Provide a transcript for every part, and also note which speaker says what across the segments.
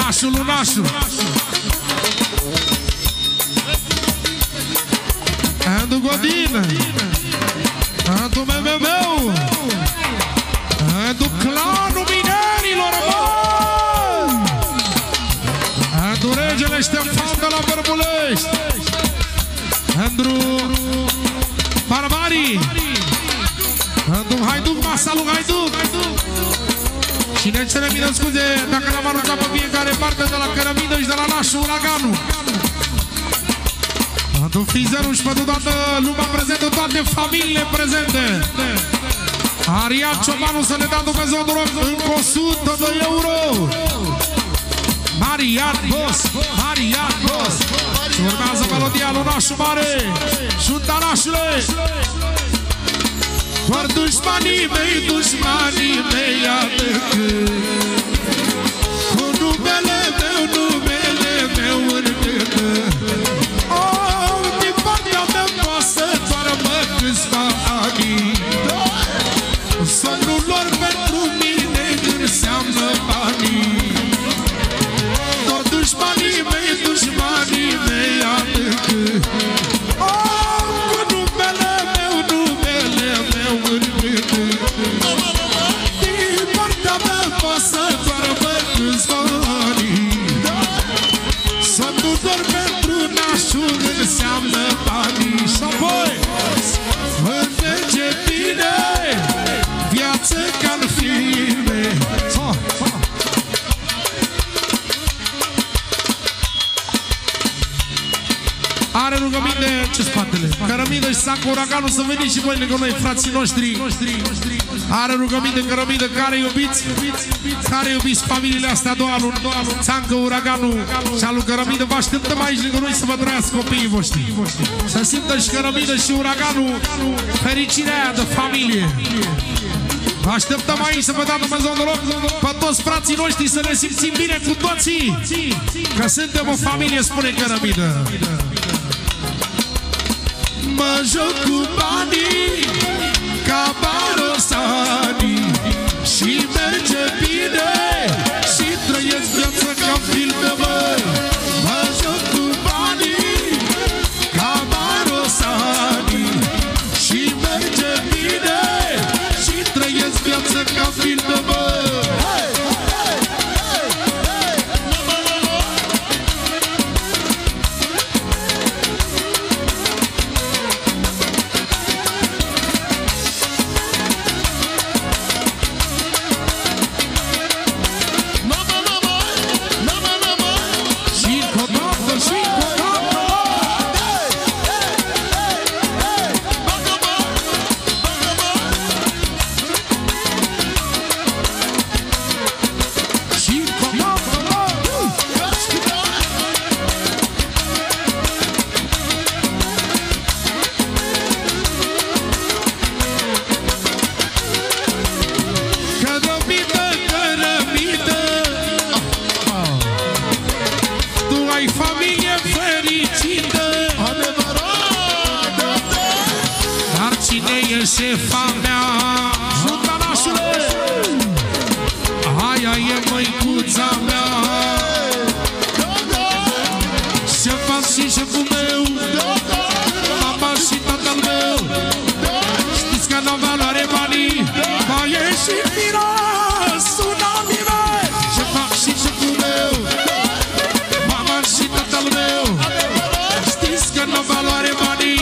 Speaker 1: Nașul, lunașul. Andu Godină. Andu meu. Andu clanul minerilor, mă. Andu regele Ștefan de la Bărbulești. Andru Barbarii. Andu Haiduc, Masalu Haiduc. Și ne cerem mine scuze dacă l-am aruncat pe fiecare parte de la Cărămidă și de la Nașul Uraganul. Andu Frizerul și pentru toată lumea prezentă, toate familiile prezente. Ariad Ciobanu să ne dea Dumnezeu de rog încă 100 de euro. Ariad Boss, Ariad Boss. Și urmează melodia lui Nașul Mare. Junta Nașule. Doar dușmanii mei adăcă cu numele meu în gândă. Oh, din partea mea poate doarmă câțiva ani. Somnul lor pentru mine înseamnă banii. Doar dușmanii mei adăcă oh, cu numele meu în gândă. Din partea mea poate să doarmă câțiva ani. Somnul lor pentru nașul înseamnă banii. Și apoi înțelege bine viață ca-n filme. Are rugăminte ce spatele Cărămidă și Sacu Uraganul să veniți și voi lângă noi, frații noștri. Are rugăminte Cărămidă, care iubiți familiile astea două lui Țancă Uraganul și alu Cărămidă. Vă așteptăm aici lângă noi să vă trăiască copiii voștri. Să simtă și Cărămidă și Uraganul fericirea aia de familie. Vă așteptăm aici să vă dea Dumnezeu noroc pe toți frații noștri, să ne simțim bine cu toții, că suntem o familie, spune Cărămidă. Mă joc cu banii ca Barosani și merge bine și trăiesc viața ca filme, măi. Mă joc cu banii ca Barosani și merge bine și trăiesc viața ca filme, măi. Șefa mea, Junta Nașule, aia e măicuța mea. Șefa și șeful meu, mama și tatăl meu. Știți că n-au valoare banii, mai e și mirosul namii mei. Șefa și șeful meu, mama și tatăl meu. Știți că n-au valoare banii.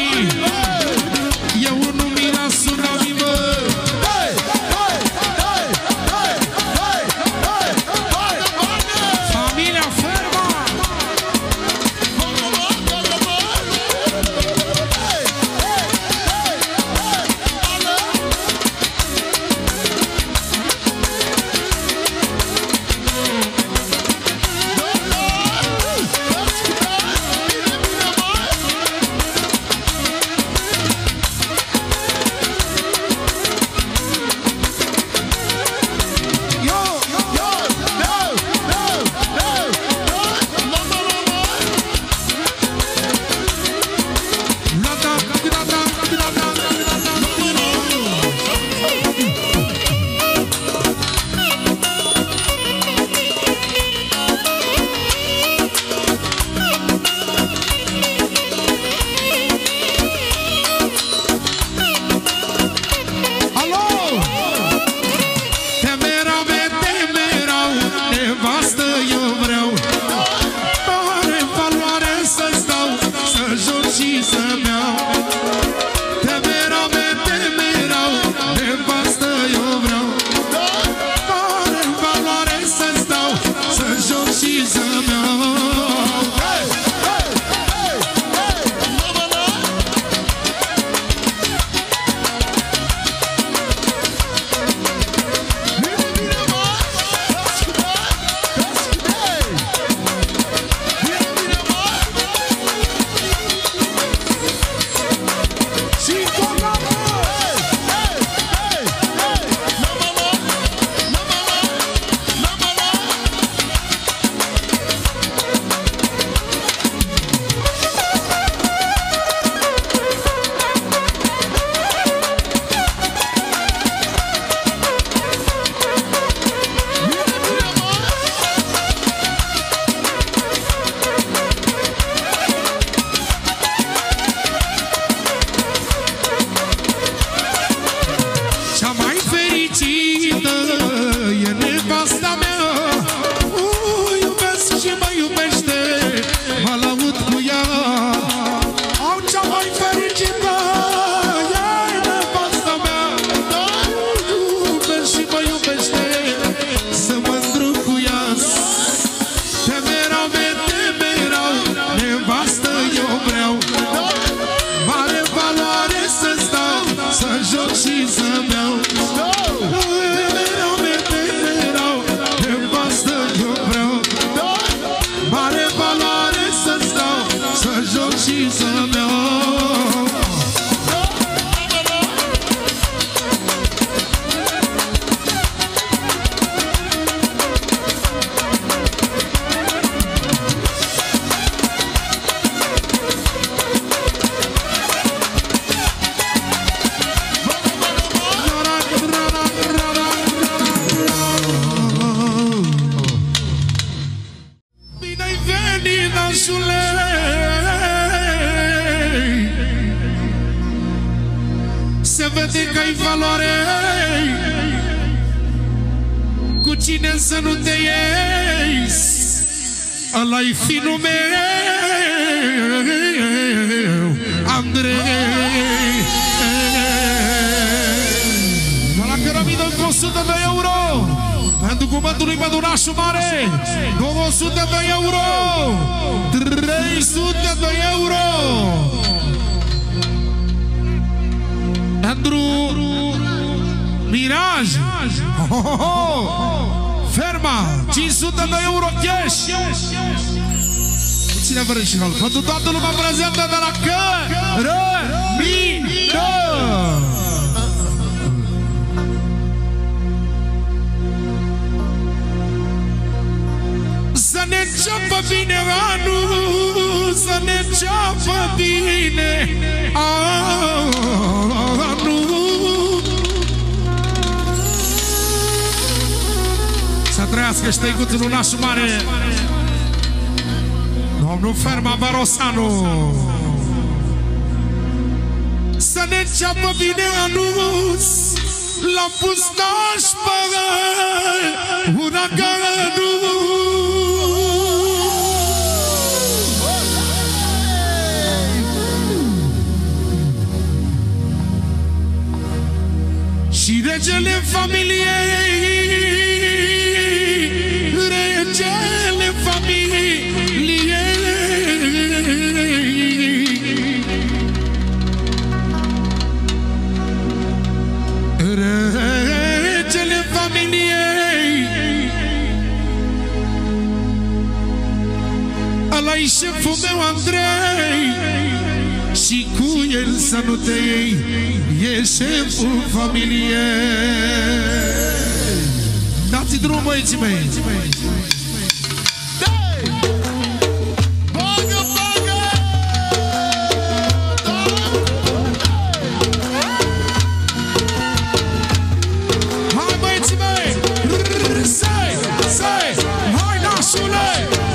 Speaker 1: nașule, se vede că ai valoare, cu cine să nu te iei, ăla-i finul meu, Andrei. La cărămidă încă 100 de euro pentru cuvântul lui pentru nașul mare, 200 de euro, 300 de euro pentru Miraj, Ferma, 500 de euro cash. Cine vă rășinal? Pentru toată lumea prezentă de la Cărămidă. Să ne înceapă bine anul, să ne înceapă bine anul. Să trăiască șteicuțul în nașul mare, domnul Ferma Barosanu. Să ne înceapă bine anul, l-am pus nașpa uraganul. Și regele familiei, regele familiei, regele familiei, ăla-i șeful meu Andrei, și cu el să nu te iei, e șeful familiei. Dați-i drum, băieții mei. Hai, băieții mei! Hai, nașule!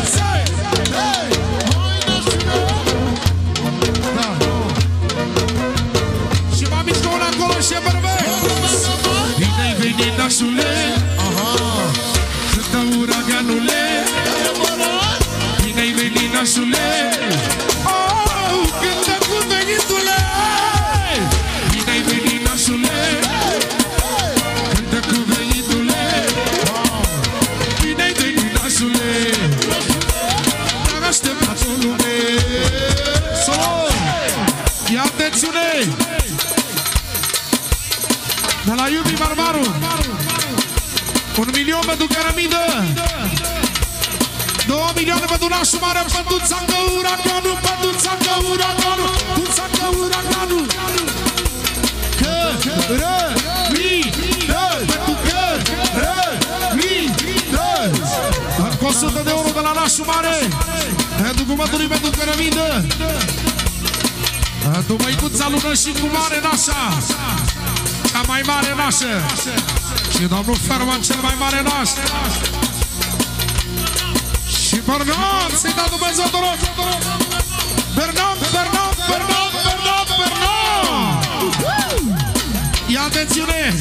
Speaker 1: Și m-am mișcă una acolo și e bărbeți! Bine-i venit, nașule! Cântă uraganule! Bine-i venit, nașule! Cântă cu venitule! Bine-i venit, nașule! Cântă cu venitule! Bine-i venit, nașule! Dar așteptați o lume! Solo! Ia atențiune! De la Iubi Barbaru, 1 milion pentru Cărămidă, 2 milioane pentru nașul mare, pentru țancă uraganul, pentru țancă uraganul, pentru țancă uraganul. Cărămidă, pentru Cărămidă. Încă 100 de euro de la nașul mare, pentru cuvântului pentru Cărămidă. Pentru măicuța lună și cu mare nașa, cea mai mare nașă. Și domnul Ferman, cel mai mare naș. Și Bernard, să-i dau Dumnezeu, te rog. Bernard. Ia atențiune.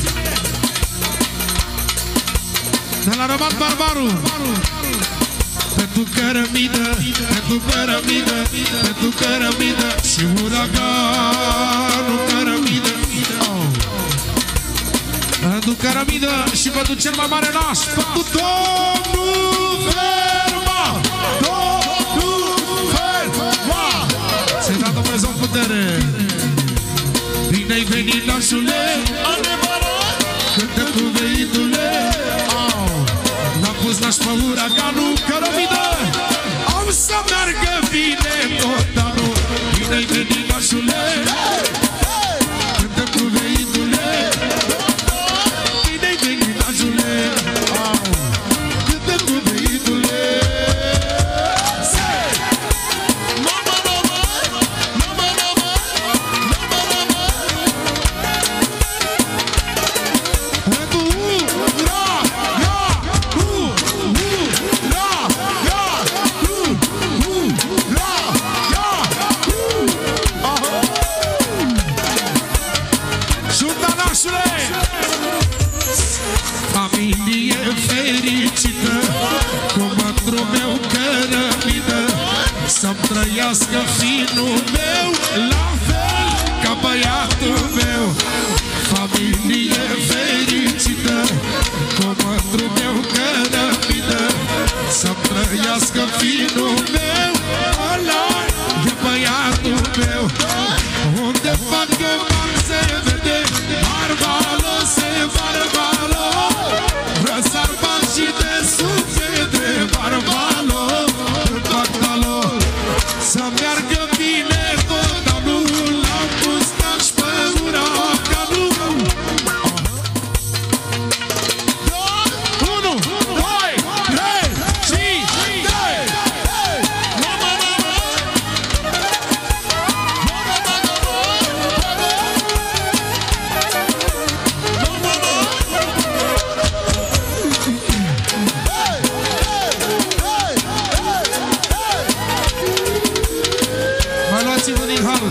Speaker 1: De la Rămat Barbaru, pentru Cărămidă, pentru Cărămidă, pentru Cărămidă și uraganul Cărămidă. Pentru Cărămidă și pentru cel mai mare naș, pentru domnul Ferma, domnul Ferma. Să-i dea Dumnezeu putere. Bine-ai venit, nașule, cântă cu veitule. L-am pus naș pe uraganul Cărămidă, am să meargă bine tot anul. Bine-ai venit, nașule, cântă cu veitule. Bine-ai venit, nașule, cântă cu veitule. meu cărămidă, să-mi trăiască finul meu, la fel ca băiatul meu. Familie fericită, cu mândru meu cărămidă, să-mi trăiască finul meu, ăla e băiatul meu. Unde fac eu bani se vede, barbală se barbală, răsar bani și de suflete, barbală, barbală. Să meargă bine tot anul, la mustaș pe uraganul. 1, 2, 3 și 3. Mai luați-vă din hal.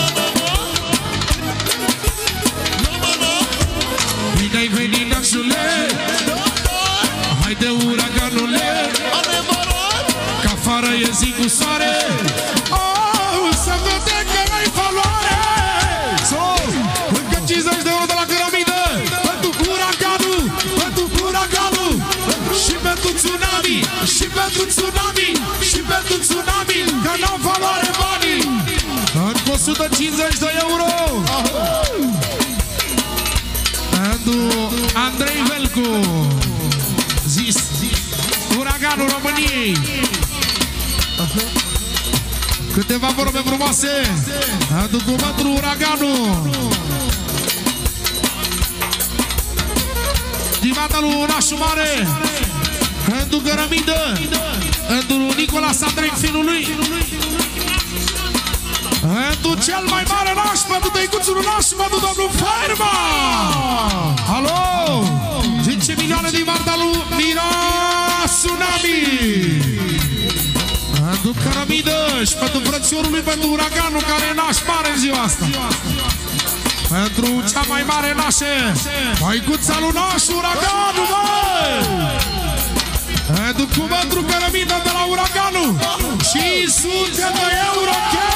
Speaker 1: Bine-ai venit, nașule, haide uraganule, că afară e zi cu soare, să vede că ai valoare. Încă 50 de euro de la cărămidă, pentru uraganul, pentru uraganul, și pentru tsunami, și pentru tsunami, și pentru tsunami, că n-au valoare banii. Încă 150 de euro pentru Andrei Velcu, zis uraganul României. Câteva vorbe frumoase pentru cuvântul uraganul. Divata lui Nașu Mare, pentru cărămidă, pentru Nicolas Andrei, finul lui, pentru cel mai mare naș, pentru tăicuțul naș, pentru domnul Ferma. Alo! 10 milioane din partea lui Mira Tsunami, pentru cărămidă și pentru frățiorul lui, pentru uraganul care e naș mare în ziua asta. Pentru cea mai mare nașe, măicuța lui naș, uraganul, băi! Pentru cuvântul cărămidă de la uraganul, 500 de euro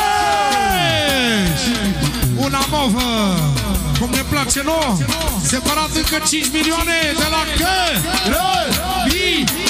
Speaker 1: cash! Una movă, cum ne place nouă, separat încă 5 milioane de la cărămidă.